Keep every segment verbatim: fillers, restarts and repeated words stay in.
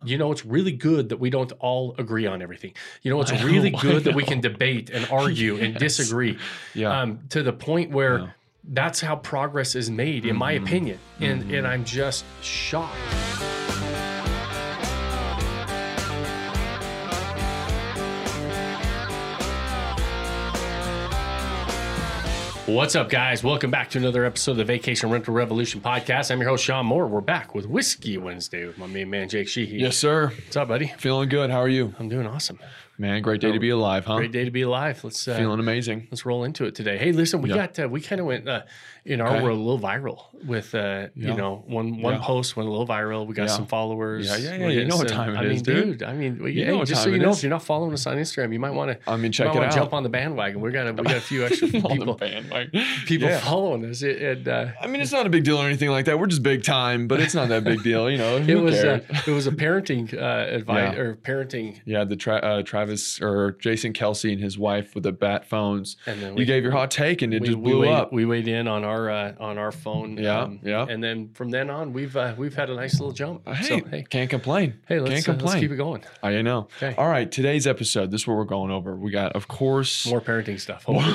you know, it's really good that we don't all agree on everything. You know, it's really know, good that we can debate and argue yes. and disagree yeah. um, to the point where yeah. that's how progress is made, in mm-hmm. my opinion. And, mm-hmm. and I'm just shocked. What's up, guys? Welcome back to another episode of the Vacation Rental Revolution podcast. I'm your host, Sean Moore. We're back with Whiskey Wednesday with my main man, Jake Sheehy. Yes, sir. What's up, buddy? Feeling good. How are you? I'm doing awesome. Man, great day to be alive, huh? Great day to be alive. Let's uh, feeling amazing. Let's roll into it today. Hey, listen, we yeah. got uh, we kind of went uh, in our okay. world a little viral with uh, yeah. you know one one yeah. post went a little viral. We got yeah. some followers. Yeah, yeah, yeah. You know what time it I is, mean, dude. dude. I mean, we, you hey, know just so you know, is. If you're not following us on Instagram, you might want to. I mean, check it out. Jump on the bandwagon. We got a, we got a few extra people. People yeah. following us. It, it, uh, I mean, it's not a big deal or anything like that. We're just big time, but it's not that big deal. You know, it was uh, it was a parenting uh, advice yeah. or parenting. Yeah, the tra- uh, Travis or Jason Kelsey and his wife with the bat phones. And then we, you gave your hot take, and it we, just blew we weighed, up. We weighed in on our uh, on our phone. Yeah, um, yeah. And then from then on, we've uh, we've had a nice little jump. Uh, hey, so, hey, can't complain. Hey, let's, can't complain. Uh, let's keep it going. I know. Okay. All right, today's episode. This is what we're going over. We got, of course, more parenting stuff. more,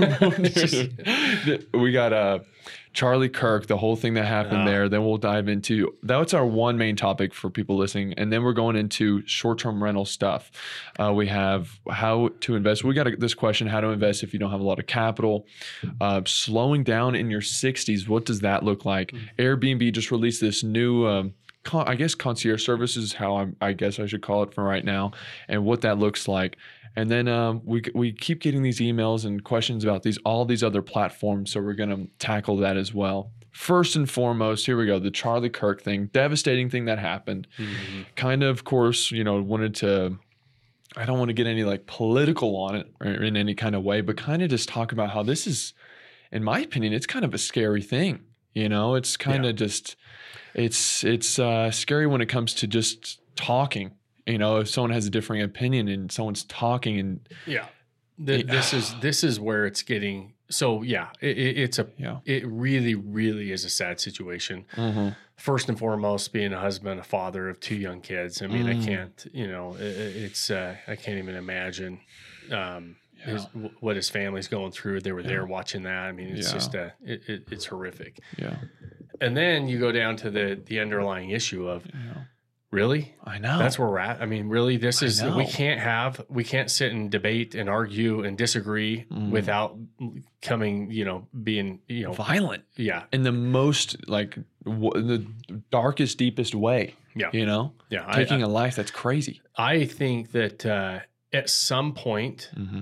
more we got uh, Charlie Kirk, the whole thing that happened uh, there. Then we'll dive into that's our one main topic for people listening, and then we're going into short-term rental stuff. Uh, we have how to invest. We got a, this question: how to invest if you don't have a lot of capital. Uh, slowing down in your sixties. What does that look like? Mm-hmm. Airbnb just released this new. Um, con- I guess concierge service is how I'm, I guess I should call it for right now, and what that looks like. And then um, we we keep getting these emails and questions about these all these other platforms, so we're going to tackle that as well. First and foremost, here we go, the Charlie Kirk thing, devastating thing that happened. Mm-hmm. Kind of, of course, you know, wanted to, I don't want to get any like political on it or in any kind of way, but kind of just talk about how this is, in my opinion, it's kind of a scary thing. You know, it's kind of yeah. just, it's it's uh, scary when it comes to just talking. You know, if someone has a differing opinion and someone's talking and yeah, the, this is this is where it's getting. So yeah, it, it, it's a yeah. it really really is a sad situation. Mm-hmm. First and foremost, being a husband, a father of two young kids. I mean, mm. I can't. You know, it, it's uh, I can't even imagine um, yeah. his, what his family's going through. They were yeah. there watching that. I mean, it's yeah. just a it, it, it's horrific. Yeah. And then you go down to the the underlying issue of. Yeah. Really? I know. That's where we're at. I mean, really, this I is, know. we can't have, we can't sit and debate and argue and disagree mm. without coming, you know, being, you know, violent. Yeah. In the most, like, w- the darkest, deepest way. Yeah. You know? Yeah. Taking I, a life that's crazy. I think that uh, at some point, mm-hmm.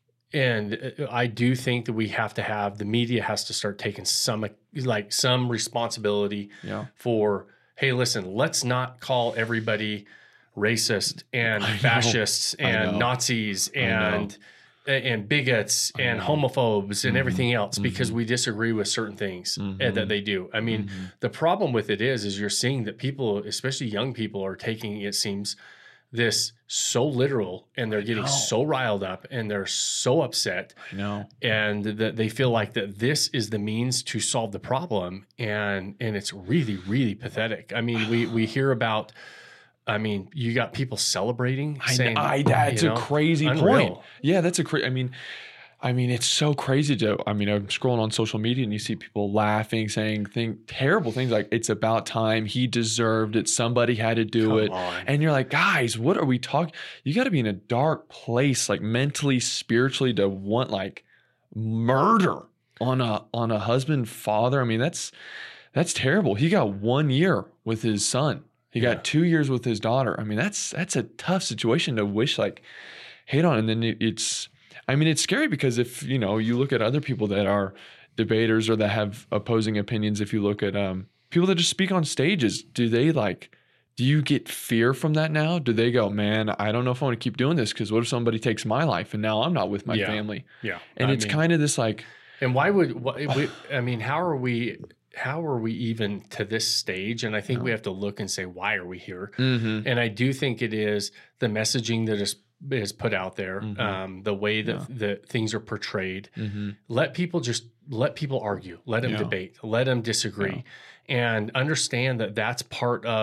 and I do think that we have to have, the media has to start taking some, like, some responsibility yeah. for, hey, listen, let's not call everybody racist and fascists and Nazis and and bigots and homophobes and mm-hmm. everything else mm-hmm. because we disagree with certain things mm-hmm. that they do. I mean, mm-hmm. the problem with it is, is you're seeing that people, especially young people, are taking, it seems, this so literal, and they're getting so riled up and they're so upset. I know. And that they feel like that this is the means to solve the problem. And and it's really, really pathetic. I mean, we we hear about, I mean, you got people celebrating. I, saying, I That's you know, a crazy unreal. point. Yeah, that's a crazy, I mean, I mean, it's so crazy to, I mean, I'm scrolling on social media and you see people laughing, saying thing, terrible things like, it's about time, he deserved it, somebody had to do Come it. on. And you're like, guys, what are we talking? You got to be in a dark place, like mentally, spiritually, to want like murder on a, on a husband, father. I mean, that's, that's terrible. He got one year with his son. He got yeah. two years with his daughter. I mean, that's, that's a tough situation to wish like hate on. And then it, it's, I mean, it's scary because if, you know, you look at other people that are debaters or that have opposing opinions, if you look at um, people that just speak on stages, do they like, do you get fear from that now? Do they go, man, I don't know if I want to keep doing this because what if somebody takes my life and now I'm not with my yeah. family? Yeah. And I it's mean, kind of this like. And why would, why, we, I mean, how are we, how are we even to this stage? And I think no. we have to look and say, why are we here? Mm-hmm. And I do think it is the messaging that is is put out there, mm-hmm. um, the way that yeah. the things are portrayed. Mm-hmm. Let people just let people argue, let them yeah. debate, let them disagree, yeah. and understand that that's part of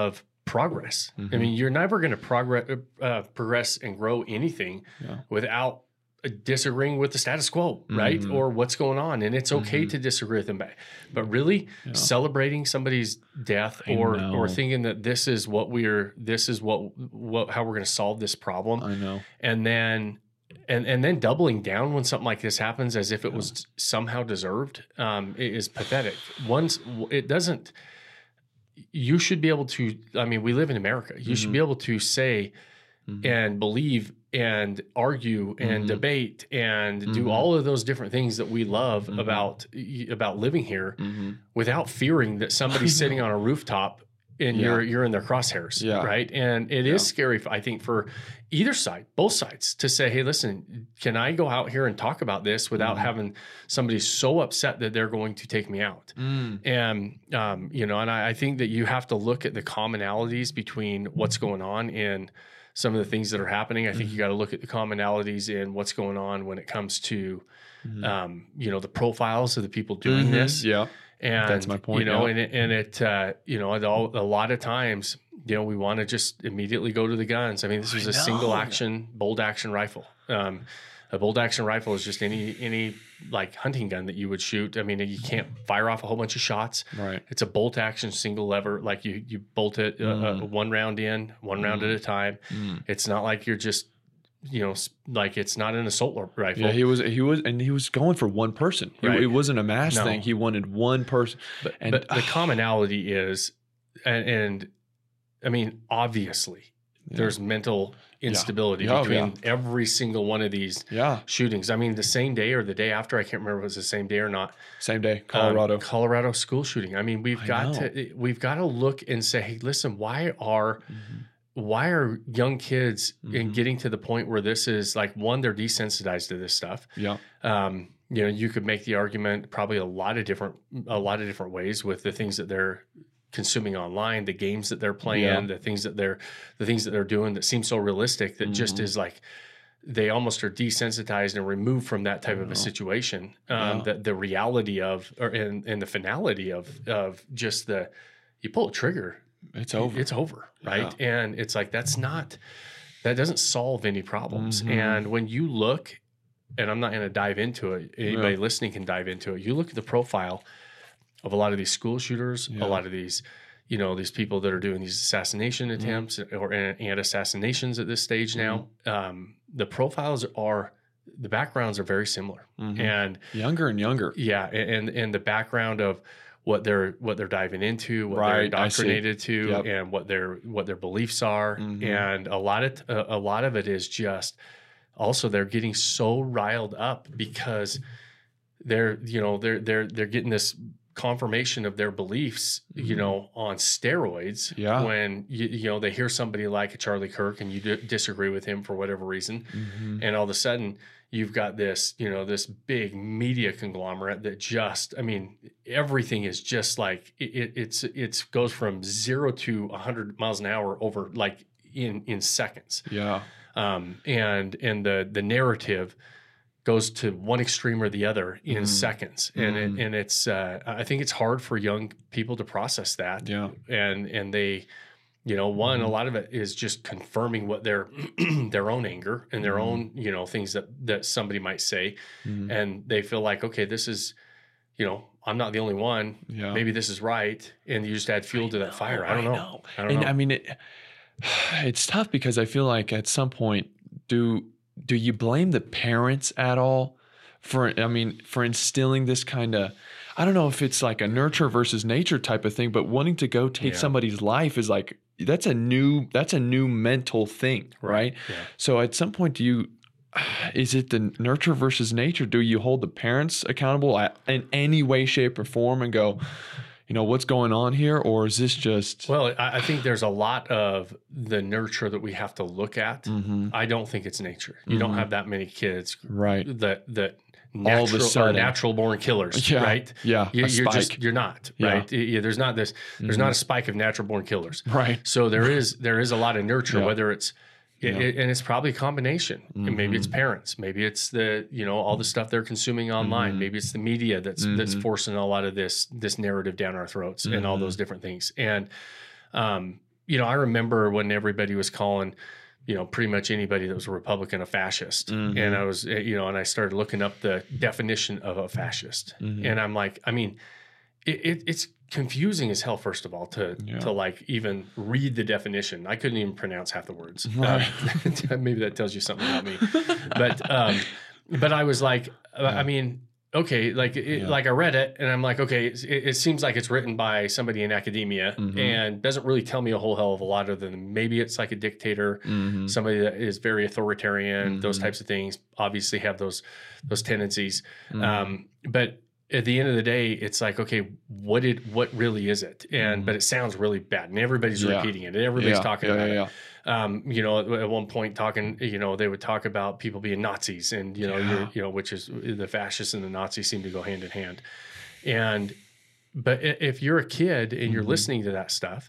progress. Mhm. I mean, you're never going to progress, uh, progress and grow anything Yeah. without uh, disagreeing with the status quo, right? Mhm. Or what's going on. And it's okay Mhm. to disagree with them. But, but really Yeah. celebrating somebody's death I or, know. or thinking that this is what we're, this is what, what, how we're going to solve this problem. I know. And then, and, and then doubling down when something like this happens as if it Yeah. was somehow deserved, um, it is pathetic. Once it doesn't, you should be able to, I mean, we live in America. You Mhm. should be able to say Mhm. and believe and argue and Mhm. debate and Mhm. do all of those different things that we love Mhm. about, about living here Mhm. without fearing that somebody's sitting on a rooftop and Yeah. you're, you're in their crosshairs. Yeah. Right. And it Yeah. is scary, I think, for either side, both sides, to say, hey, listen, can I go out here and talk about this without Mhm. having somebody so upset that they're going to take me out? Mm. And, um, you know, and I, I think that you have to look at the commonalities between what's going on and some of the things that are happening. I think you got to look at the commonalities in what's going on when it comes to, Mhm. um, you know, the profiles of the people doing Mhm. this. Yeah. And That's my point, you know, yeah. and it, and it, uh, you know, it all, a lot of times, you know, we want to just immediately go to the guns. I mean, this was I a single know. action, bolt action rifle. Um, a bolt action rifle is just any, any like hunting gun that you would shoot. I mean, you can't fire off a whole bunch of shots. Right. It's a bolt action single lever. Like you, you bolt it uh, Mm. uh, one round in, one round Mm. at a time. Mm. It's not like you're just, you know, s- like it's not an assault rifle. Yeah, he was he was and he was going for one person. He, Right. It wasn't a mass No. thing. He wanted one person. But, And- but the commonality is, and, and I mean, obviously, Yeah. there's mental instability Yeah, oh, between every single one of these Yeah. shootings. I mean, the same day or the day after, I can't remember if it was the same day or not. Same day, um, Colorado. Colorado school shooting. I mean, we've I got know. to we've got to look and say, hey, listen, why are Mhm. why are young kids in Mhm. getting to the point where this is like, one, they're desensitized to this stuff. Yeah. Um, you know, you could make the argument probably a lot of different, a lot of different ways with the things that they're consuming online, the games that they're playing, Yeah. the things that they're, the things that they're doing that seem so realistic that just Mhm. is like, they almost are desensitized and removed from that type of know. a situation. Um, Yeah. the, the reality of, or and, and the finality of, of just the, you pull a trigger, It's over. it's over, right? And it's like, that's not, that doesn't solve any problems. Mhm. And when you look, and I'm not going to dive into it, anybody Yeah. listening can dive into it. You look at the profile of a lot of these school shooters, Yeah. a lot of these, you know, these people that are doing these assassination attempts or and, and assassinations at this stage now. Um, the profiles are, the backgrounds are very similar. Mhm. And Younger and younger. yeah, and and the background of what they're what they're diving into, what they're Right, I see. indoctrinated to, Yep. and what their what their beliefs are, Mhm. and a lot of a, a lot of it is just also they're getting so riled up because they're you know they're they're they're getting this confirmation of their beliefs, you Mhm. know, on steroids. Yeah. When you, you know they hear somebody like a Charlie Kirk and you d- disagree with him for whatever reason, Mhm. and all of a sudden you've got this, you know, this big media conglomerate that just, I mean, everything is just like it, it, it's it's goes from zero to a hundred miles an hour over like in in seconds, Yeah. um, and and the the narrative goes to one extreme or the other in Mm. seconds, and Mm. it, and it's uh, I think it's hard for young people to process that, Yeah. and and they. You know, one, Mhm. a lot of it is just confirming what their their own anger and their Mhm. own, you know, things that that somebody might say, Mhm. and they feel like, okay, this is, you know, I'm not the only one. Yeah. Maybe this is right, and you just add fuel I to know, that fire. I don't I know. know. I don't And know. I mean, it, it's tough because I feel like at some point, do do you blame the parents at all for? I mean, for instilling this kind of. I don't know if it's like a nurture versus nature type of thing, but wanting to go take Yeah. somebody's life is like that's a new that's a new mental thing, right? Yeah. So at some point, do you? Is it the nurture versus nature? Do you hold the parents accountable at, in any way, shape, or form, and go, you know, what's going on here, or is this just? Well, I, I think there's a lot of the nurture that we have to look at. Mhm. I don't think it's nature. You don't Mhm. have that many kids Right. that that All of a natural are sudden. natural born killers, Yeah. right? Yeah. You, a you're spike. just you're not, Yeah. right? Yeah, there's not this. There's Mhm. not a spike of natural born killers. Right. So there is there is a lot of nurture, Yeah. whether it's it, Yeah. it- and it's probably a combination. And maybe it's Mhm. parents, maybe it's the you know all the stuff they're consuming online, Mhm. maybe it's the media that's that's Mhm. forcing a lot of this this narrative down our throats and all Mhm. those different things. And um, you know, I remember when everybody was calling, you know, pretty much anybody that was a Republican a fascist. Mm-hmm. And I was, you know, and I started looking up the definition of a fascist. Mm-hmm. And I'm like, I mean, it, it, it's confusing as hell, first of all, to yeah. to like even read the definition. I couldn't even pronounce half the words. Right. Uh, maybe that tells you something about me. But um, but I was like, yeah. I mean, okay, like it, yeah. like I read it and I'm like, okay, it, it seems like it's written by somebody in academia mm-hmm. and doesn't really tell me a whole hell of a lot other than maybe it's like a dictator, mm-hmm. somebody that is very authoritarian, mm-hmm. those types of things obviously have those those tendencies. Mm-hmm. Um, but at the end of the day, it's like, okay, what did what really is it? And mm-hmm. but it sounds really bad, and everybody's yeah. repeating it, and everybody's yeah. talking yeah, about yeah, it. Yeah. Um, you know, at, at one point, talking, you know, they would talk about people being Nazis, and you know, yeah. you're, you know, which is the fascists and the Nazis seem to go hand in hand. And but if you're a kid and you're mm-hmm. listening to that stuff,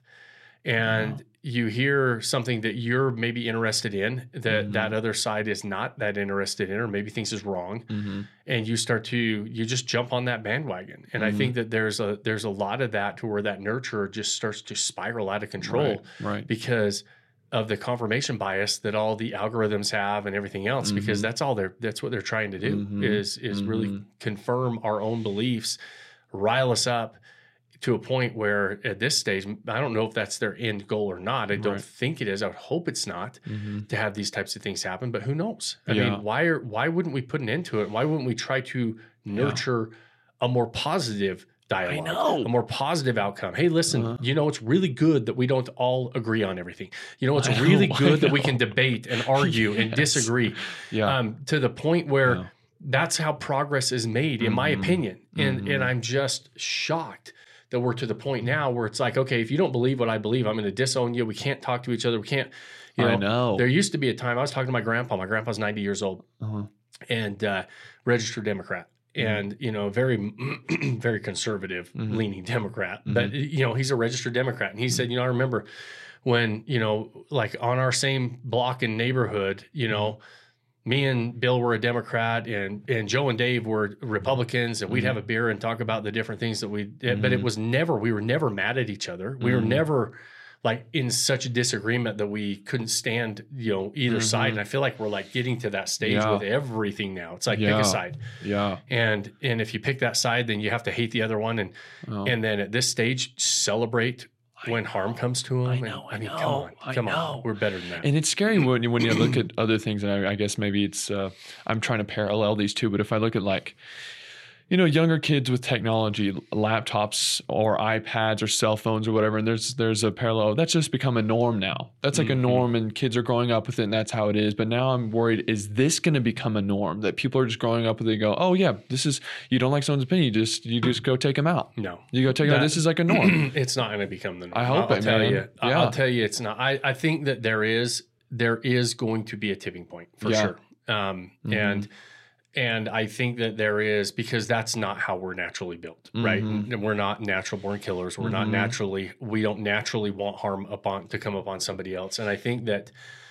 and yeah. you hear something that you're maybe interested in that mm-hmm. that other side is not that interested in, or maybe thinks is wrong, mm-hmm. and you start to you just jump on that bandwagon. And mm-hmm. I think that there's a there's a lot of that to where that nurture just starts to spiral out of control, right, right. because of the confirmation bias that all the algorithms have and everything else. Mm-hmm. Because that's all they're that's what they're trying to do mm-hmm. is is mm-hmm. really confirm our own beliefs, rile us up to a point where at this stage, I don't know if that's their end goal or not. I don't right. think it is. I would hope it's not mm-hmm. to have these types of things happen, but who knows? I yeah. mean, why are, why wouldn't we put an end to it? Why wouldn't we try to nurture yeah. a more positive dialogue, I know. a more positive outcome? Hey, listen, uh-huh. you know, it's really good that we don't all agree on everything. You know, it's I really know, good that we can debate and argue yes. and disagree yeah. um, to the point where yeah. that's how progress is made, in mm-hmm. my opinion. And, mm-hmm. and I'm just shocked that we're to the point now where it's like, okay, if you don't believe what I believe, I'm going to disown you. We can't talk to each other. We can't, you know, I know. There used to be a time I was talking to my grandpa. My grandpa's ninety years old uh-huh. and uh, registered Democrat mm-hmm. and, you know, very, very conservative mm-hmm. leaning Democrat. Mm-hmm. But, you know, he's a registered Democrat. And he said, you know, I remember when, you know, like on our same block and neighborhood, you know, me and Bill were a Democrat, and and Joe and Dave were Republicans, and we'd mm-hmm. have a beer and talk about the different things that we did. Mm-hmm. But it was never, we were never mad at each other. We mm-hmm. were never like in such a disagreement that we couldn't stand, you know, either mm-hmm. side. And I feel like we're like getting to that stage yeah. with everything now. It's like yeah. pick a side. Yeah. And and if you pick that side, then you have to hate the other one. And oh. and then at this stage, celebrate when harm comes to them. I know, and, I mean, I know, come on, I come know. on. We're better than that. And it's scary when you, when you look at other things, and I, I guess maybe it's, uh, I'm trying to parallel these two, but if I look at like, you know, younger kids with technology, laptops or iPads or cell phones or whatever, and there's there's a parallel. That's just become a norm now. That's like mm-hmm. a norm, and kids are growing up with it, and that's how it is. But now I'm worried, is this going to become a norm that people are just growing up with it and go, oh yeah, this is, you don't like someone's opinion, you just you just go take them out. No. You go take them out. This is like a norm. It's not going to become the norm. I hope I'll it, tell man. you. Yeah. I'll tell you it's not. I, I think that there is there is going to be a tipping point for yeah. sure. Um, mm-hmm. And And I think that there is, because that's not how we're naturally built, right? Mm-hmm. And we're not natural born killers. We're mm-hmm. not naturally, we don't naturally want harm upon to come upon somebody else. And I think that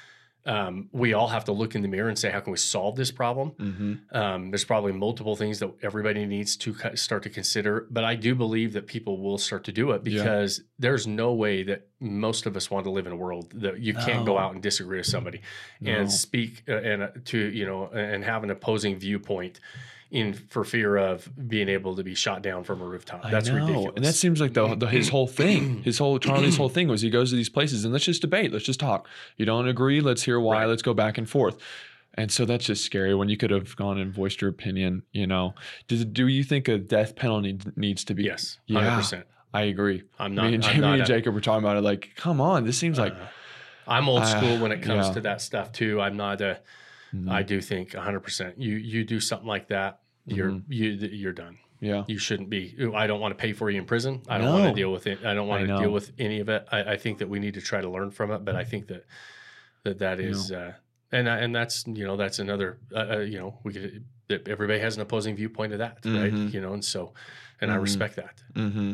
um, we all have to look in the mirror and say, how can we solve this problem? Mm-hmm. Um, there's probably multiple things that everybody needs to start to consider, but I do believe that people will start to do it, because yeah. there's no way that most of us want to live in a world that you no. can't go out and disagree with somebody no. and speak uh, and uh, to, you know, and have an opposing viewpoint in for fear of being able to be shot down from a rooftop. That's ridiculous. And that seems like the, the his whole thing, his whole Charlie's whole thing was he goes to these places and let's just debate, let's just talk. You don't agree, let's hear why, right. let's go back and forth. And so that's just scary when you could have gone and voiced your opinion, you know. Do, do you think a death penalty needs to be? Yes, one hundred percent. Yeah, I agree. I'm not. Me and, I'm me not and a, Jacob were talking about it like, come on, this seems like. Uh, I'm old school uh, when it comes yeah. to that stuff too. I'm not a, mm-hmm. I do think one hundred percent. You you do something like that, you're mm-hmm. you you're done. Yeah. You shouldn't be. I don't want to pay for you in prison. I don't no. want to deal with it. I don't want I to know. deal with any of it. I, I think that we need to try to learn from it. But I think that that that is, uh, and and that's you know that's another uh, uh, you know we could that everybody has an opposing viewpoint of that, mm-hmm. right? You know, and so and mm-hmm. I respect that. Mm-hmm.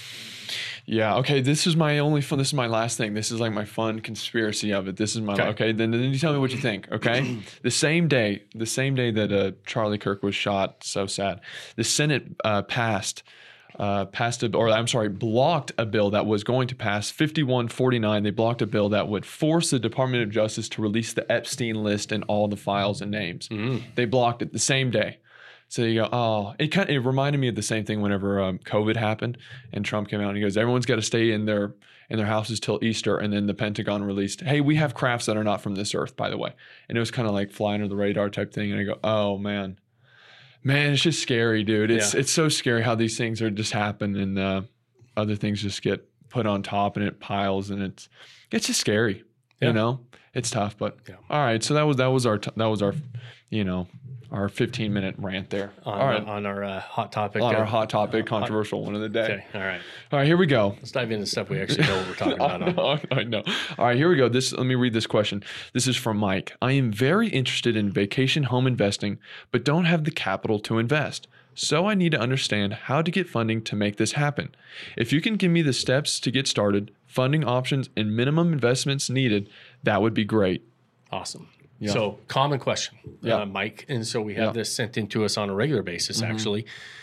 Yeah. Okay. This is my only fun. This is my last thing. This is like my fun conspiracy of it. This is my okay. okay then, then you tell me what you think. Okay. The same day, the same day that uh, Charlie Kirk was shot, so sad. The Senate uh, passed uh, passed a, or I'm sorry, blocked a bill that was going to pass fifty-one forty-nine. They blocked a bill that would force the Department of Justice to release the Epstein list and all the files and names. Mm. They blocked it the same day. So you go, oh, it kind of, it reminded me of the same thing whenever um, COVID happened and Trump came out and he goes, everyone's got to stay in their in their houses till Easter. And then the Pentagon released, hey, we have crafts that are not from this earth, by the way. And it was kind of like fly under the radar type thing. And I go, oh man, man, it's just scary, dude. It's yeah. it's so scary how these things are just happen and uh, other things just get put on top and it piles and it's it's just scary. Yeah. You know, it's tough, but yeah. all right. So that was that was our t- that was our, you know. Our fifteen minute rant there. On, all right. on our uh, hot topic. On uh, our hot topic, uh, controversial hot, one of the day. Okay. All right. All right. Here we go. Let's dive into stuff we actually know what we're talking about. I, know, I know. All right. Here we go. This. Let me read this question. This is from Mike. I am very interested in vacation home investing, but don't have the capital to invest. So I need to understand how to get funding to make this happen. If you can give me the steps to get started, funding options, and minimum investments needed, that would be great. Awesome. Yeah. So common question, yeah. uh, Mike. And so we have yeah. this sent into us on a regular basis, mm-hmm. actually.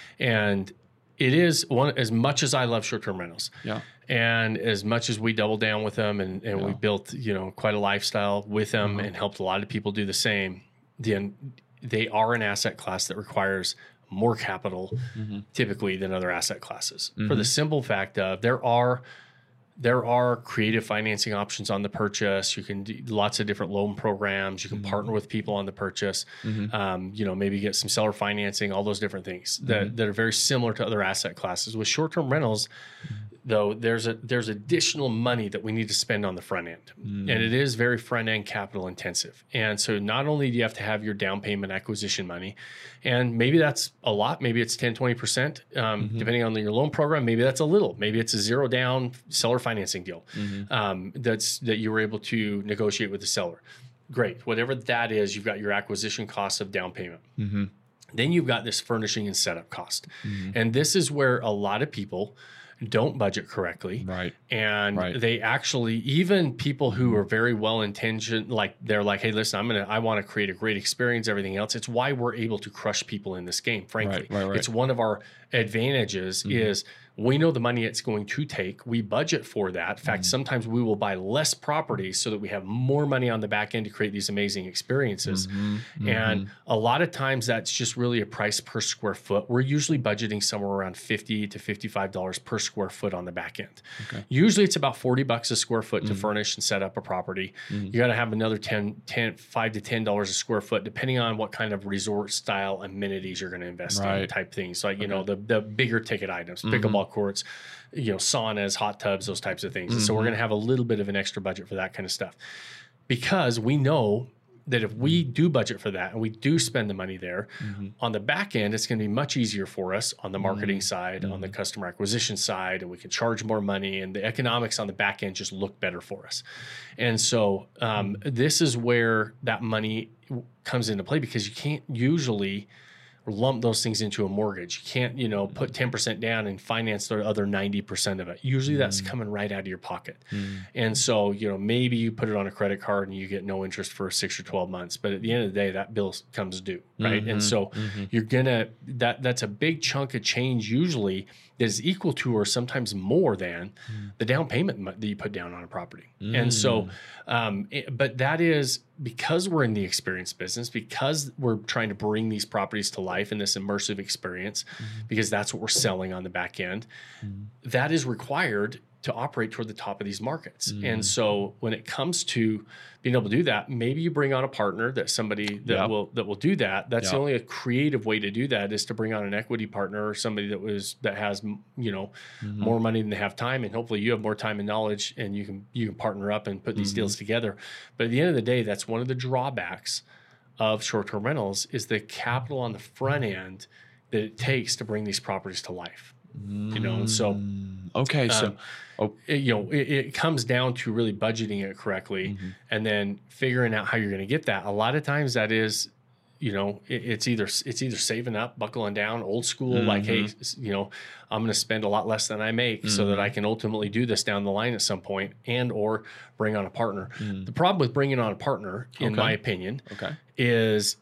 And it is one, as much as I love short-term rentals yeah. and as much as we double down with them and, and yeah. we built, you know, quite a lifestyle with them mm-hmm. and helped a lot of people do the same, then they are an asset class that requires more capital mm-hmm. typically than other asset classes mm-hmm. for the simple fact of there are There are creative financing options on the purchase. You can do lots of different loan programs. You can mm-hmm. partner with people on the purchase. Mm-hmm. Um, you know, maybe get some seller financing, all those different things that, mm-hmm. that are very similar to other asset classes. With short-term rentals, mm-hmm. though, there's a there's additional money that we need to spend on the front end. Mm-hmm. And it is very front-end capital intensive. And so not only do you have to have your down payment acquisition money, and maybe that's a lot, maybe it's ten, twenty percent, um, mm-hmm. depending on your loan program, maybe that's a little, maybe it's a zero down seller financing deal mm-hmm. um, that's that you were able to negotiate with the seller. Great. Whatever that is, you've got your acquisition cost of down payment. Mm-hmm. Then you've got this furnishing and setup cost. Mm-hmm. And this is where a lot of people don't budget correctly. Right. And right. they actually, even people who are very well intentioned, like they're like, hey, listen, I'm going to, I want to create a great experience, everything else. It's why we're able to crush people in this game, frankly. Right, right, right. It's one of our advantages mm-hmm. is we know the money it's going to take. We budget for that. In fact, mm-hmm. sometimes we will buy less properties so that we have more money on the back end to create these amazing experiences. Mm-hmm. Mm-hmm. And a lot of times that's just really a price per square foot. We're usually budgeting somewhere around fifty to fifty-five dollars per square foot on the back end. Okay. Usually it's about forty bucks a square foot mm-hmm. to furnish and set up a property. Mm-hmm. You got to have another ten, ten, five to ten dollars a square foot, depending on what kind of resort style amenities you're going to invest right. in, type things. Like, you okay. know, the, the bigger ticket items, mm-hmm. pickleball courts, you know, saunas, hot tubs, those types of things. Mm-hmm. And so we're going to have a little bit of an extra budget for that kind of stuff, because we know that if we do budget for that and we do spend the money there, mm-hmm. on the back end, it's going to be much easier for us on the marketing mm-hmm. side, mm-hmm. on the customer acquisition side, and we can charge more money, and the economics on the back end just look better for us. And so um, mm-hmm. this is where that money comes into play, because you can't usually lump those things into a mortgage. You can't, you know, put ten percent down and finance the other ninety percent of it. Usually that's mm. coming right out of your pocket. Mm. And so, you know, maybe you put it on a credit card and you get no interest for six or twelve months, but at the end of the day, that bill comes due, right? Mm-hmm. And so mm-hmm. you're gonna, that that's a big chunk of change usually that is equal to or sometimes more than mm. the down payment that you put down on a property. Mm. And so, um, it, but that is because we're in the experience business, because we're trying to bring these properties to life in this immersive experience, mm. because that's what we're selling on the back end, mm. that is required to operate toward the top of these markets. Mm. And so when it comes to being able to do that, maybe you bring on a partner, that somebody that yep. will that will do that. That's yep. the only a creative way to do that, is to bring on an equity partner, or somebody that was that has, you know, mm-hmm. more money than they have time, and hopefully you have more time and knowledge, and you can you can partner up and put these mm-hmm. deals together. But at the end of the day, that's one of the drawbacks of short-term rentals, is the capital on the front end that it takes to bring these properties to life. Mm-hmm. You know, and so okay, so. Um, Oh. It, you know, it, it comes down to really budgeting it correctly, mm-hmm. and then figuring out how you're going to get that. A lot of times that is, you know, it, it's either it's either saving up, buckling down, old school, mm-hmm. like, hey, you know, I'm going to spend a lot less than I make mm-hmm. so that I can ultimately do this down the line at some point, and or bring on a partner. Mm-hmm. The problem with bringing on a partner, in okay. my opinion, okay. is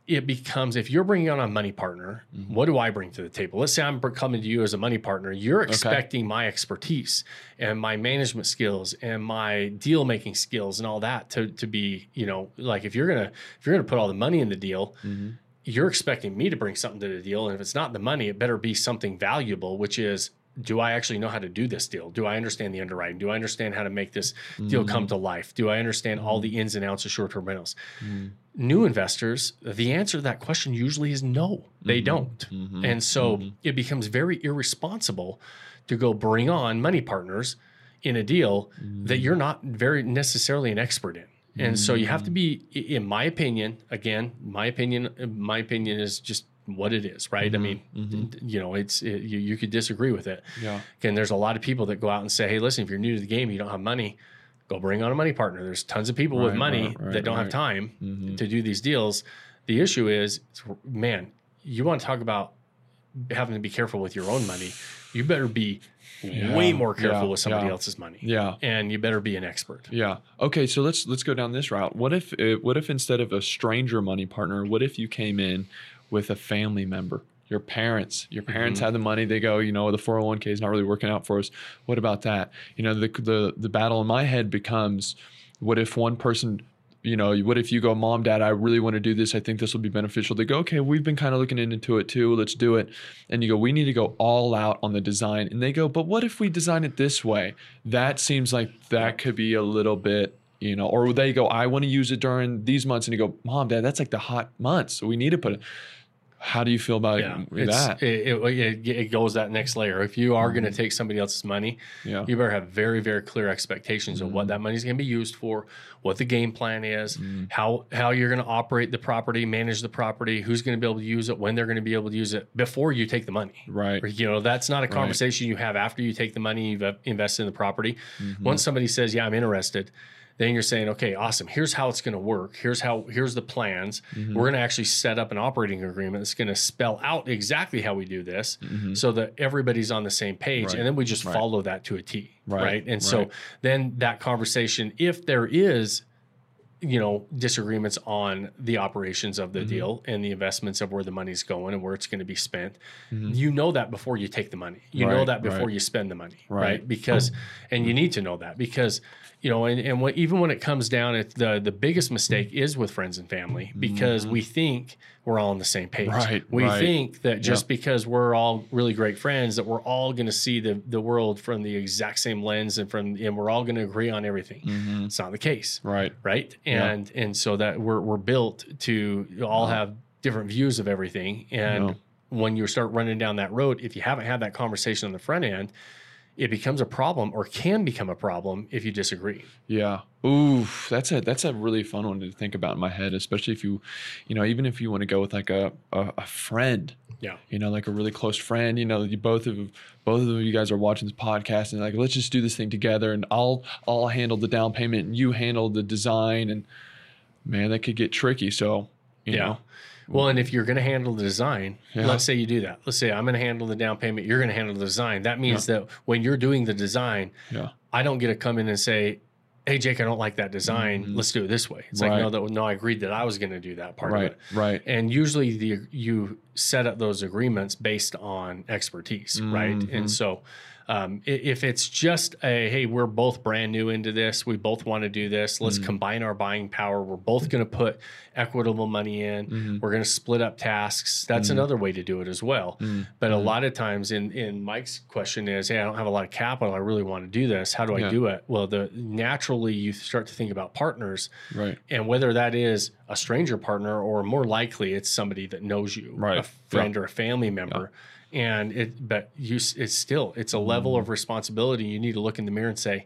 it becomes, if you're bringing on a money partner, mm-hmm. what do I bring to the table? Let's say I'm coming to you as a money partner. You're expecting okay. my expertise and my management skills and my deal making skills and all that to to be, you know, like if you're gonna if you're gonna put all the money in the deal, mm-hmm. you're expecting me to bring something to the deal. And if it's not the money, it better be something valuable, which is, do I actually know how to do this deal? Do I understand the underwriting? Do I understand how to make this mm-hmm. deal come to life? Do I understand mm-hmm. all the ins and outs of short-term rentals? Mm-hmm. New investors, the answer to that question usually is no, they mm-hmm. don't. Mm-hmm. And so mm-hmm. it becomes very irresponsible to go bring on money partners in a deal mm-hmm. that you're not very necessarily an expert in. And mm-hmm. so you have to be, in my opinion, again, my opinion, my opinion is just what it is, right? Mm-hmm. I mean, mm-hmm. you know, it's it, you, you could disagree with it. Yeah. And there's a lot of people that go out and say, hey, listen, if you're new to the game, you don't have money, go bring on a money partner. There's tons of people right, with money right, right, that don't right. have time mm-hmm. to do these deals. The issue is, man, you want to talk about having to be careful with your own money. You better be yeah. way more careful yeah. with somebody yeah. else's money. Yeah. And you better be an expert. Yeah. Okay. So let's, let's go down this route. What if, what if instead of a stranger money partner, what if you came in with a family member, your parents, your parents mm-hmm. have the money. They go, you know, the four oh one k is not really working out for us. What about that? You know, the, the, the battle in my head becomes, what if one person, you know, what if you go, mom, dad, I really want to do this. I think this will be beneficial. They go, okay, we've been kind of looking into it too. Let's do it. And you go, we need to go all out on the design. And they go, but what if we design it this way? That seems like that could be a little bit, you know, or they go, I want to use it during these months. And you go, mom, dad, that's like the hot months. So we need to put it. How do you feel about yeah, that? It, it, it goes that next layer. If you are mm-hmm. going to take somebody else's money, yeah. you better have very, very clear expectations mm-hmm. of what that money is going to be used for, what the game plan is, mm-hmm. how how you're going to operate the property, manage the property, who's going to be able to use it, when they're going to be able to use it before you take the money. Right. Or, you know, that's not a conversation right. you have after you take the money, you've invested in the property. Mm-hmm. Once somebody says, yeah, I'm interested, then you're saying, okay, awesome. Here's how it's going to work. Here's how. Here's the plans. Mm-hmm. We're going to actually set up an operating agreement that's going to spell out exactly how we do this, mm-hmm. so that everybody's on the same page, right. and then we just right. follow that to a T, right? right? And right. so then that conversation, if there is, you know, disagreements on the operations of the mm-hmm. deal and the investments of where the money's going and where it's going to be spent, mm-hmm. you know that before you take the money. You right. know that before right. you spend the money, right? right? Because, and you need to know that because, you know, and, and what, even when it comes down, it, the the biggest mistake is with friends and family because mm-hmm. we think we're all on the same page. Right, we right. think that just yep. because we're all really great friends that we're all going to see the the world from the exact same lens and from and we're all going to agree on everything. Mm-hmm. It's not the case. Right. Right. And yep. and so that we're we're built to all yep. have different views of everything. And yep. when you start running down that road, if you haven't had that conversation on the front end, it becomes a problem or can become a problem if you disagree. Yeah. Ooh, that's a that's a really fun one to think about in my head, especially if you, you know, even if you want to go with like a, a, a friend. Yeah. You know, like a really close friend, you know, you both of both of you guys are watching this podcast and like, let's just do this thing together and I'll I'll handle the down payment and you handle the design, and man, that could get tricky. So, you yeah. know. Well, and if you're going to handle the design, yeah. let's say you do that. Let's say I'm going to handle the down payment. You're going to handle the design. That means yeah. that when you're doing the design, yeah. I don't get to come in and say, hey, Jake, I don't like that design. Mm-hmm. Let's do it this way. It's right. like, no, that, no, I agreed that I was going to do that part right. of it. Right. And usually the you set up those agreements based on expertise, mm-hmm. right? And so um, if it's just a, hey, we're both brand new into this, we both want to do this, let's mm-hmm. combine our buying power, we're both going to put equitable money in, mm-hmm. we're going to split up tasks, that's mm-hmm. another way to do it as well. Mm-hmm. But a lot of times in, in Mike's question is, hey, I don't have a lot of capital, I really want to do this, how do I yeah. do it? Well, the naturally you start to think about partners, right? And whether that is a stranger partner or more likely it's somebody that knows you, right. a friend yeah. or a family member. Yeah. And it, but you, it's still, it's a level mm. of responsibility. You need to look in the mirror and say,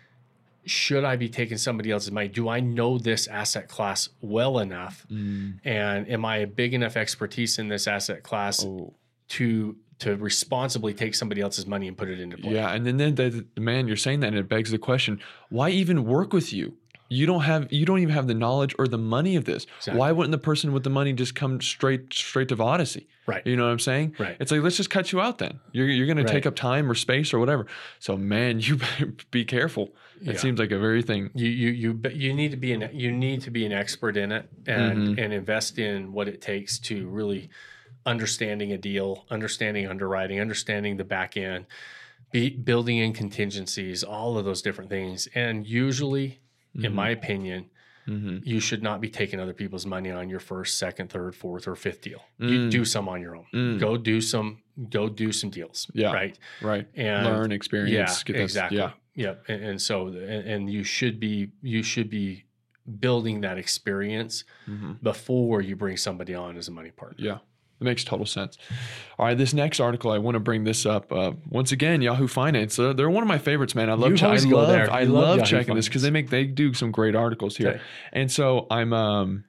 should I be taking somebody else's money? Do I know this asset class well enough? Mm. And am I a big enough expertise in this asset class oh. to, to responsibly take somebody else's money and put it into play? Yeah. And then, then the, the, man, you're saying that and it begs the question, why even work with you? You don't have, you don't even have the knowledge or the money of this. Exactly. Why wouldn't the person with the money just come straight, straight to Vodyssey? Right. You know what I'm saying? Right. It's like, let's just cut you out then. You're, you're going Right. to take up time or space or whatever. So man, you better be careful. It Yeah. seems like a very thing. You you you but you need to be an you need to be an expert in it and Mm-hmm. and invest in what it takes to really understanding a deal, understanding underwriting, understanding the back end, be, building in contingencies, all of those different things. And usually, Mm-hmm. in my opinion, Mm-hmm. you should not be taking other people's money on your first, second, third, fourth, or fifth deal. Mm. You do some on your own. Mm. Go do some. Go do some deals. Yeah. Right. Right. And Learn, experience. Yeah. get this- Exactly. Yeah. Yeah. And, and so, and, and you should be you should be building that experience Mm-hmm. before you bring somebody on as a money partner. Yeah. It makes total sense. All right, this next article, I want to bring this up. Uh, once again, Yahoo Finance. Uh, they're one of my favorites, man. I love. You Che- I always go love. there. I You love love Yahoo checking this Finance. because they make they do some great articles here. Okay. And so I'm um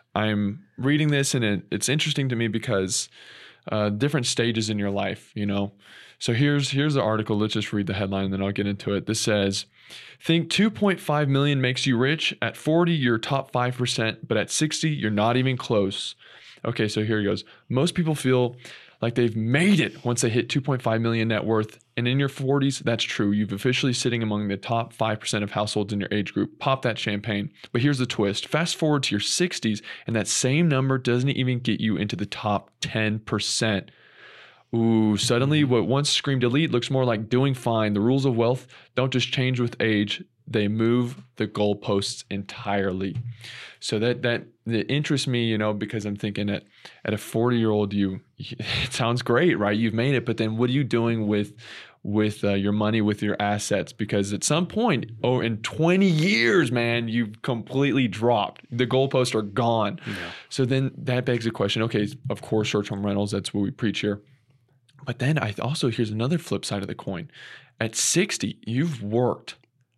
I'm reading this, and it, it's interesting to me because uh, different stages in your life, you know. So here's here's the article. Let's just read the headline, and then I'll get into it. This says, "Think two point five million makes you rich. At forty, you're top five percent, but at sixty, you're not even close." Okay, so here he goes. Most people feel like they've made it once they hit two point five million net worth. And in your forties, that's true. You've officially sitting among the top five percent of households in your age group. Pop that champagne. But here's the twist. Fast forward to your sixties, and that same number doesn't even get you into the top ten percent. Ooh, suddenly what once screamed elite looks more like doing fine. The rules of wealth don't just change with age. They move the goalposts entirely. So that that, that interests me, you know, because I'm thinking at at a forty year old, you it sounds great, right? You've made it, but then what are you doing with with uh, your money, with your assets? Because at some point, oh, in twenty years, man, you've completely dropped. The goalposts are gone. Yeah. So then that begs the question. Okay, of course, short-term rentals. That's what we preach here. But then I also here's another flip side of the coin. At sixty, you've worked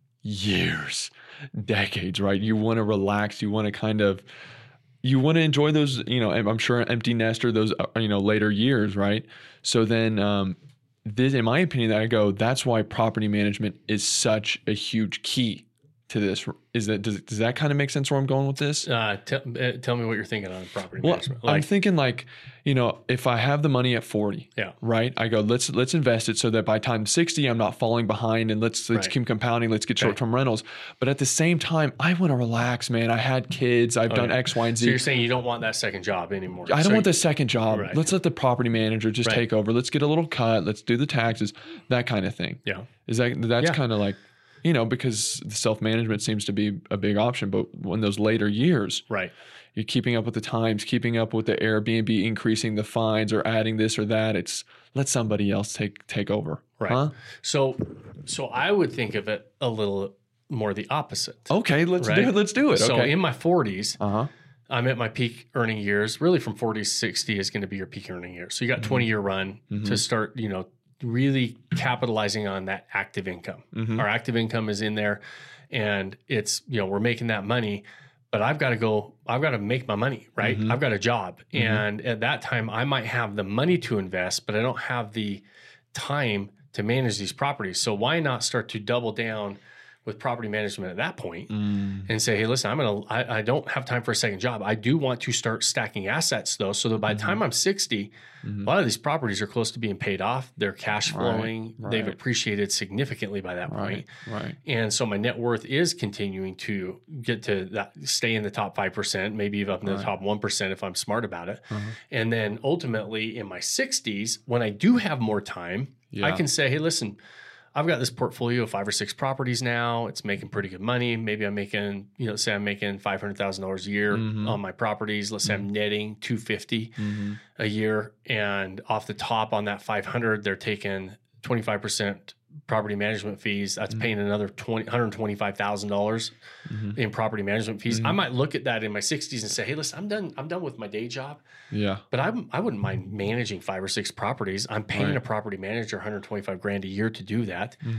years, decades, right? You want to relax. You want to kind of, you want to enjoy those, you know, I'm sure an empty nester, those, you know, later years, right? So then, um, this, in my opinion, I go, that's why property management is such a huge key to this. Is that, does, does that kind of make sense where I'm going with this? Uh, tell, uh, tell me what you're thinking on property Well, management. I'm thinking like, you know, if I have the money at forty, Yeah. right? I go, let's let's invest it so that by time sixty, I'm not falling behind, and let's let's Right. keep compounding. Let's get Okay. short term rentals. But at the same time, I want to relax, man. I had kids. I've done Okay. X, Y, and So Z. you're saying you don't want that second job anymore. I don't So want the second job. Right. Let's let the property manager just Right. take over. Let's get a little cut. Let's do the taxes, that kind of thing. Yeah. Is that that's Yeah. kind of like, you know, because the self management seems to be a big option, but when those later years, Right. you're keeping up with the times, keeping up with the Airbnb, increasing the fines or adding this or that. It's let somebody else take take over. Right. Huh? So, so I would think of it a little more the opposite. Okay, let's Right. do it. Let's do it. So Okay. in my forties, uh-huh. I'm at my peak earning years. Really, from forty to sixty is going to be your peak earning years. So you got Mm-hmm. twenty year run to start, you know, really capitalizing on that active income. Mhm. Our active income is in there, and it's, you know, we're making that money. But I've got to go, I've got to make my money, right? Mhm. I've got a job. Mhm. And at that time, I might have the money to invest, but I don't have the time to manage these properties. So why not start to double down with property management at that point Mm. and say, hey, listen, I'm going to, I don't have time for a second job. I do want to start stacking assets though, so that by the time I'm sixty, Mhm. a lot of these properties are close to being paid off. They're cash Right, flowing. They've right. appreciated significantly by that point. Right. Right. And so my net worth is continuing to get to that, stay in the top five percent, maybe even up in the Right. top one percent if I'm smart about it. Uh-huh. And then ultimately in my sixties, when I do have more time, I Yeah. can say, hey, listen, I've got this portfolio of five or six properties now. It's making pretty good money. Maybe I'm making, you know, say I'm making five hundred thousand dollars a year Mhm. on my properties. Let's say I'm netting two hundred fifty Mhm. a year. And off the top on that five hundred, they're taking twenty-five percent property management fees. That's Mhm. paying another twenty, one hundred twenty-five thousand dollars Mhm. in property management fees. Mhm. I might look at that in my sixties and say, hey, listen, I'm done. I'm done with my day job. Yeah. But I'm, I wouldn't mind managing five or six properties. I'm paying Right. a property manager one hundred twenty-five grand a year to do that. Mhm.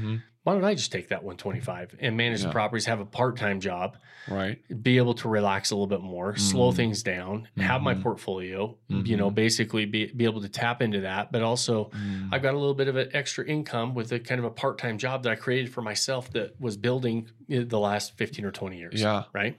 why don't I just take that one twenty-five and manage Yeah. the properties, have a part-time job, Right. be able to relax a little bit more, mm-hmm. slow things down, mm-hmm. have my portfolio, mm-hmm. you know, basically be, be able to tap into that. But also mm. I've got a little bit of an extra income with a kind of a part-time job that I created for myself that was building the last fifteen or twenty years. Yeah. Right.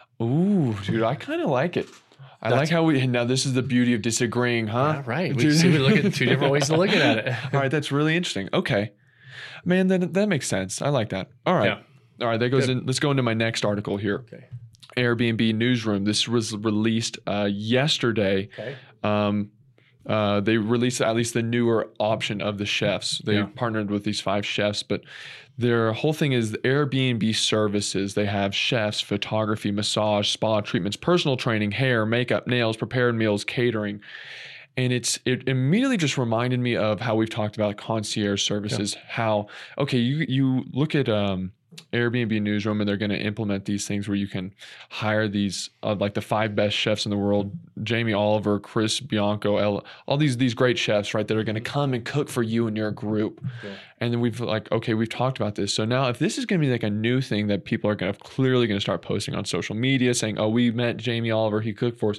Ooh, dude, I kind of like it. I That's, like how we, now this is the beauty of disagreeing, huh? Yeah, right. We see we look at two different ways of looking at it. All right. That's really interesting. Okay. Man, that, that makes sense. I like that. All right. Yeah. All right. That goes Good. in. Let's go into my next article here. Okay. Airbnb Newsroom. This was released uh, yesterday. Okay. Um, uh, they released at least the newer option of the chefs. They Yeah. partnered with these five chefs, but their whole thing is Airbnb services. They have chefs, photography, massage, spa treatments, personal training, hair, makeup, nails, prepared meals, catering. And it's it immediately just reminded me of how we've talked about concierge services. Yeah. How, okay, you you look at um, Airbnb Newsroom, and they're going to implement these things where you can hire these uh, like the five best chefs in the world: Jamie Oliver, Chris Bianco, El, all these these great chefs, right? That are going to come and cook for you and your group. Yeah. And then we've like, okay, we've talked about this. So now, if this is going to be like a new thing that people are going to clearly going to start posting on social media, saying, "Oh, we met Jamie Oliver, he cooked for us,"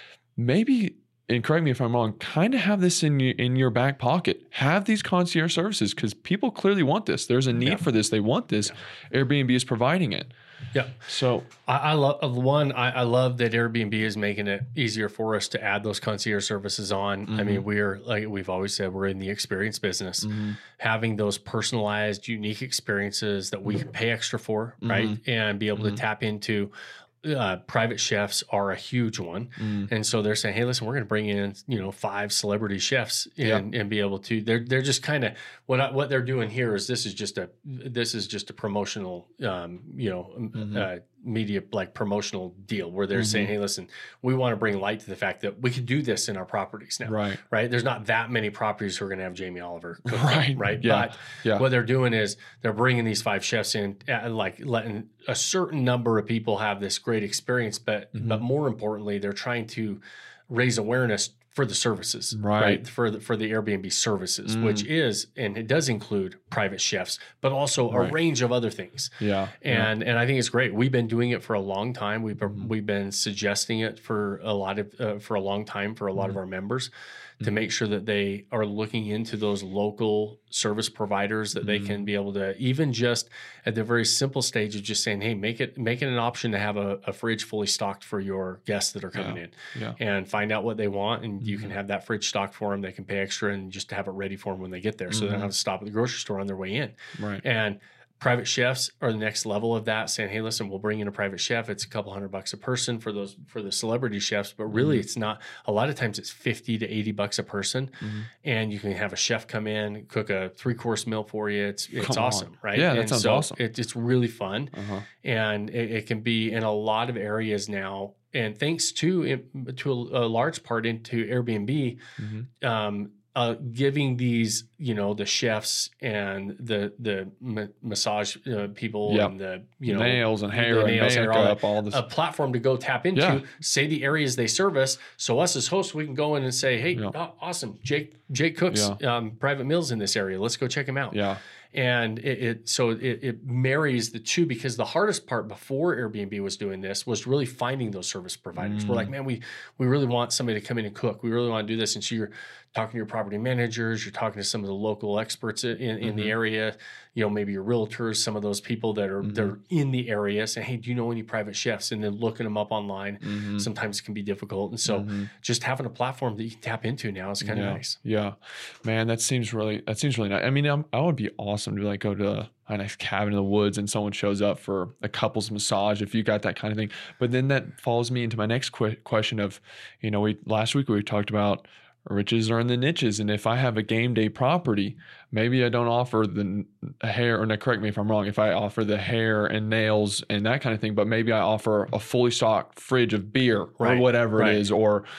maybe. And correct me if I'm wrong, kind of have this in your, in your back pocket. Have these concierge services because people clearly want this. There's a need yeah. for this. They want this. Yeah. Airbnb is providing it. Yeah. So I, I love one. I, I love that Airbnb is making it easier for us to add those concierge services on. Mm-hmm. I mean, we're like we've always said, we're in the experience business. Mm-hmm. Having those personalized, unique experiences that we can pay extra for, mm-hmm. right, and be able mm-hmm. to tap into. Uh, private chefs are a huge one. Mm. And so they're saying, hey, listen, we're going to bring in, you know, five celebrity chefs and, yeah. and be able to, they're, they're just kind of what, I, what they're doing here is this is just a, this is just a promotional, um, you know, mm-hmm. uh, media, like promotional deal where they're mm-hmm. saying, hey, listen, we want to bring light to the fact that we can do this in our properties now. Right. Right. There's not that many properties who are going to have Jamie Oliver cook right. Them, right. Yeah. But yeah. what they're doing is they're bringing these five chefs in, uh, like letting a certain number of people have this great experience, but mm-hmm. but more importantly, they're trying to raise awareness for the services, right? right? For the for the Airbnb services, mm. which is and it does include private chefs, but also right. a range of other things. Yeah, and yeah. and I think it's great. We've been doing it for a long time. We've mm-hmm. we've been suggesting it for a lot of uh, for a long time for a lot mm-hmm. of our members. To make sure that they are looking into those local service providers that they mm-hmm. can be able to, even just at the very simple stage of just saying, hey, make it make it an option to have a, a fridge fully stocked for your guests that are coming yeah. in yeah. and find out what they want. And mm-hmm. you can have that fridge stocked for them. They can pay extra and just have it ready for them when they get there. So mm-hmm. they don't have to stop at the grocery store on their way in. Right. And private chefs are the next level of that, saying, hey, listen, we'll bring in a private chef. It's a couple hundred bucks a person for those for the celebrity chefs, but really mm-hmm. it's not. A lot of times it's fifty to eighty bucks a person. Mm-hmm. And you can have a chef come in, cook a three-course meal for you. It's it's come awesome, on. right? Yeah, that and sounds so awesome. It, it's really fun. Uh-huh. And it, it can be in a lot of areas now. And thanks to, to a, a large part into Airbnb, mm-hmm. um, Uh, giving these, you know, the chefs and the the ma- massage uh, people yep. and the, you know, nails and hair and nails makeup, and all, all this. A platform to go tap into, yeah. say the areas they service. So us as hosts, we can go in and say, hey, yeah. oh, awesome, Jake Jake cooks yeah. um, private meals in this area. Let's go check him out. Yeah. And it, it so it, it marries the two, because the hardest part before Airbnb was doing this was really finding those service providers. Mm. We're like, man, we we really want somebody to come in and cook. We really want to do this. And so you're talking to your property managers, you're talking to some of the local experts in, in mm-hmm. the area, you know, maybe your realtors, some of those people that are mm-hmm. they're in the area, saying, hey, do you know any private chefs? And then looking them up online mm-hmm. sometimes can be difficult. And so mm-hmm. just having a platform that you can tap into now is kind of yeah. nice. Yeah, man, that seems really that seems really nice. I mean, I'm, I would be awesome to like go to a nice cabin in the woods and someone shows up for a couple's massage if you got that kind of thing. But then that follows me into my next qu- question of, you know, we last week we talked about riches are in the niches. And if I have a game day property, maybe I don't offer the hair, or no, correct me if I'm wrong, if I offer the hair and nails and that kind of thing, but maybe I offer a fully stocked fridge of beer right. or whatever right. it is, or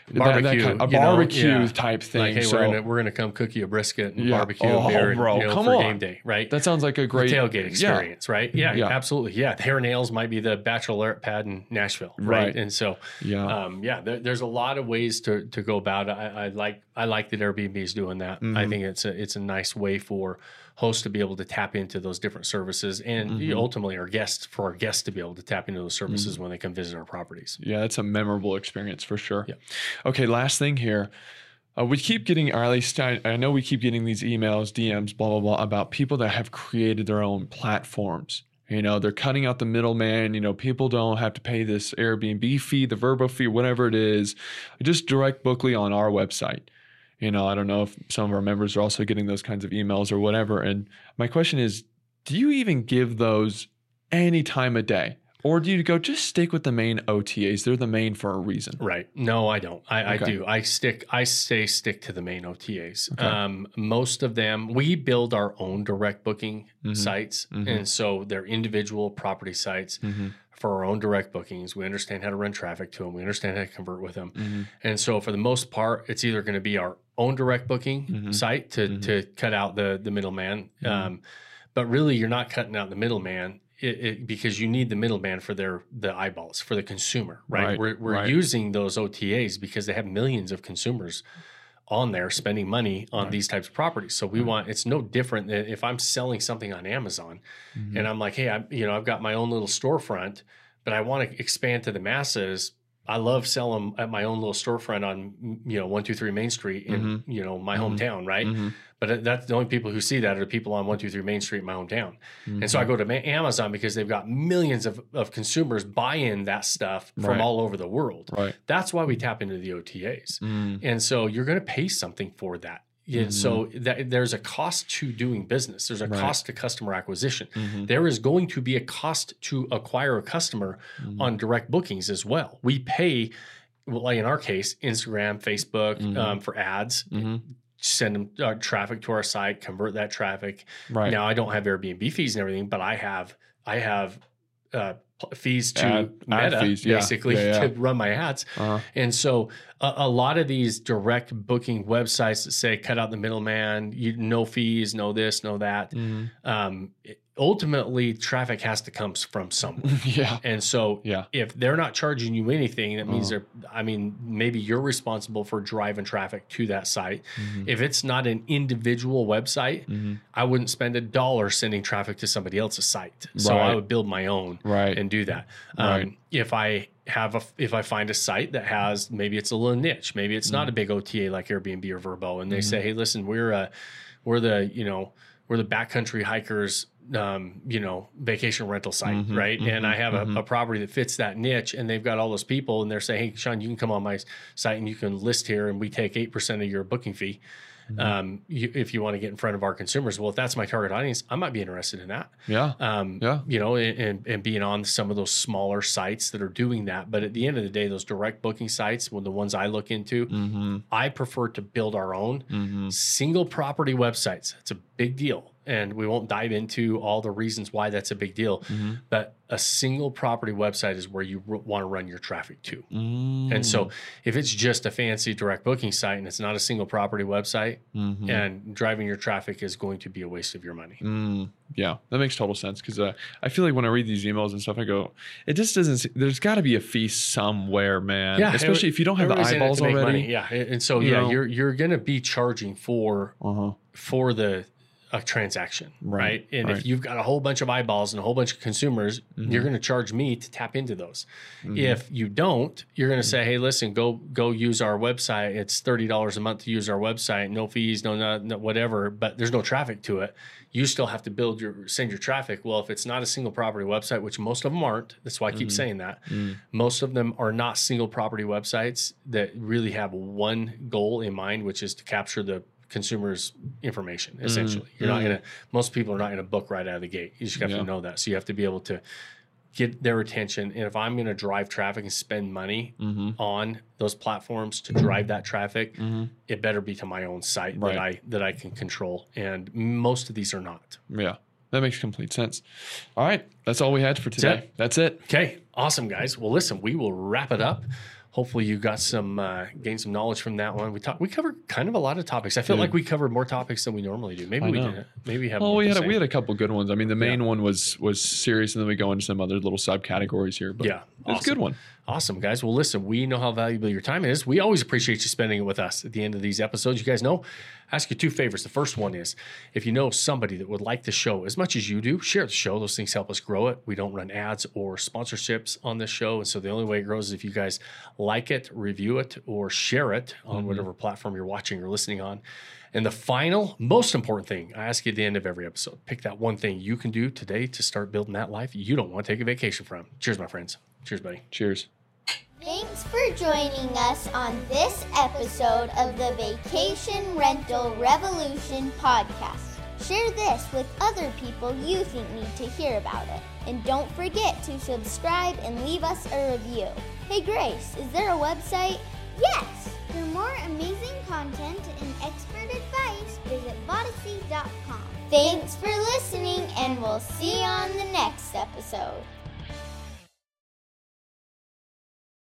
barbecue, that kind, a you know, barbecue yeah. type thing. Like, hey, so, we're gonna we're gonna come cook you a brisket and yeah. barbecue oh, a beer, and, bro, you know, come for on. game day, right? That sounds like a great the tailgate experience, yeah. right? Yeah, yeah, absolutely. Yeah, the Hair Nails might be the bachelorette pad in Nashville, right? Right. And so, yeah, um, yeah, there, there's a lot of ways to to go about it. I, I like I like that Airbnb is doing that. Mm-hmm. I think it's a it's a nice way for hosts to be able to tap into those different services, and mm-hmm. ultimately our guests for our guests to be able to tap into those services mm-hmm. when they come visit our properties. Yeah, that's a memorable experience for sure. Yeah. Okay, last thing here. Uh, we keep getting, or at least I, I know we keep getting these emails, D Ms, blah, blah, blah, about people that have created their own platforms. You know, they're cutting out the middleman. You know, people don't have to pay this Airbnb fee, the Vrbo fee, whatever it is. Just direct Bookly on our website. You know, I don't know if some of our members are also getting those kinds of emails or whatever. And my question is, do you even give those any time of day? Or do you go, just stick with the main O T As? They're the main for a reason. Right. No, I don't. I, Okay. I do. I stick, I stay stick to the main O T As. Okay. Um, most of them, we build our own direct booking Mhm. sites. Mhm. And so they're individual property sites Mm-hmm. for our own direct bookings. We understand how to run traffic to them. We understand how to convert with them. Mm-hmm. And so for the most part, it's either going to be our own direct booking Mhm. site to, Mhm. to cut out the, the middleman. Mhm. Um, but really you're not cutting out the middleman. It, it, because you need the middleman for their the eyeballs for the consumer, right? Right, We're we're right. using those O T As because they have millions of consumers on there spending money on Right. these types of properties. So we Right. want it's no different than if I'm selling something on Amazon Mm-hmm. and I'm like, hey, I you know I've got my own little storefront, but I want to expand to the masses. I love selling at my own little storefront on you know one two three Main Street in Mhm. you know my Mhm. hometown, right? Mm-hmm. But that's the only people who see that are the people on one two three Main Street in my hometown. Mm-hmm. And so I go to Ma- Amazon because they've got millions of, of consumers buying that stuff from Right. all over the world. Right. That's why we tap into the O T As. Mm. And so you're going to pay something for that. Yeah, So that, there's a cost to doing business. There's a Right. cost to customer acquisition. Mm-hmm. There is going to be a cost to acquire a customer Mhm. on direct bookings as well. We pay, well, like in our case, Instagram, Facebook Mhm. um, for ads. Mm-hmm. Send them uh, traffic to our site, convert that traffic. Right. Now I don't have Airbnb fees and everything, but I have I have uh, p- fees to Ad- ad Meta fees, yeah. basically Yeah, yeah. to run my ads. Uh-huh. And so a, a lot of these direct booking websites that say cut out the middleman, you no fees, no this, no that. Mm-hmm. Um, it- ultimately, traffic has to come from somewhere. Yeah. And so Yeah. if they're not charging you anything, that means Uh-huh. they're, I mean, maybe you're responsible for driving traffic to that site. Mhm. If it's not an individual website, Mm-hmm. I wouldn't spend a dollar sending traffic to somebody else's site. So I Right. would build my own Right. and do that. Um, Right. If I have a, if I find a site that has, maybe it's a little niche, maybe it's not a big O T A like Airbnb or Vrbo, and they say, hey, listen, we're, uh, we're the, you know, we're the backcountry hikers, um, you know, vacation rental site, Mhm, right? mhm, And I have a, mhm. a property that fits that niche, and they've got all those people, and they're saying, hey, Sean, you can come on my site and you can list here, and we take eight percent of your booking fee. Mhm. Um, you, if you want to get in front of our consumers. Well, if that's my target audience, I might be interested in that. Yeah. Um, Yeah. you know, and, and, and being on some of those smaller sites that are doing that. But at the end of the day, those direct booking sites, well, the ones I look into, Mm-hmm. I prefer to build our own Mm-hmm. single property websites. It's a big deal. And we won't dive into all the reasons why that's a big deal. Mm-hmm. But a single property website is where you r- want to run your traffic to. Mm-hmm. And so if it's just a fancy direct booking site and it's not a single property website, Mm-hmm. and driving your traffic is going to be a waste of your money. Mm, yeah, that makes total sense because uh, I feel like when I read these emails and stuff, I go, it just doesn't. se- There's got to be a fee somewhere, man. Yeah, especially if you don't have the Everybody's in it eyeballs to make already. money. Yeah, and and so You yeah, know? you're you're going to be charging for Uh huh. for the a transaction, Right, right? And right. if you've got a whole bunch of eyeballs and a whole bunch of consumers, Mhm. you're going to charge me to tap into those. Mhm. If you don't, you're going to say, "Hey, listen, go go use our website. It's thirty dollars a month to use our website. No fees, no, no, no whatever. But there's no traffic to it. You still have to build your send your traffic. Well, if it's not a single property website, which most of them aren't, that's why I keep Mhm. saying that. Mm. Most of them are not single property websites that really have one goal in mind, which is to capture the consumer's information. Essentially, you're not Mm. going to. Most people are not going to book right out of the gate. You just have Yeah. to know that. So you have to be able to get their attention. And if I'm going to drive traffic and spend money Mm-hmm. on those platforms to drive that traffic, Mm-hmm. it better be to my own site Right. that I that I can control. And most of these are not. Yeah, that makes complete sense. All right, that's all we had for today. it. That's it. Okay, awesome, guys. Well, listen, we will wrap it up. hopefully you got some, uh, gained some knowledge from that one. We talked, we covered kind of a lot of topics. I feel Dude. like we covered more topics than we normally do. Maybe I we didn't. Maybe we have. Oh, we had a, we had a couple good ones. I mean, the main yeah. one was was serious, and then we go into some other little subcategories here. But yeah, awesome. It's a good one. Awesome, guys. Well, listen, we know how valuable your time is. We always appreciate you spending it with us at the end of these episodes. You guys know, ask you two favors. The first one is, if you know somebody that would like the show as much as you do, share the show. Those things help us grow it. We don't run ads or sponsorships on this show. And so the only way it grows is if you guys like it, review it, or share it on mm-hmm. whatever platform you're watching or listening on. And the final, most important thing, I ask you at the end of every episode, pick that one thing you can do today to start building that life you don't want to take a vacation from. Cheers, my friends. Cheers, buddy. Cheers. Thanks for joining us on this episode of the Vacation Rental Revolution podcast. Share this with other people you think need to hear about it. And don't forget to subscribe and leave us a review. Hey Grace, is there a website? Yes! For more amazing content and expert advice, visit Vodacy dot com. Thanks for listening, and we'll see you on the next episode.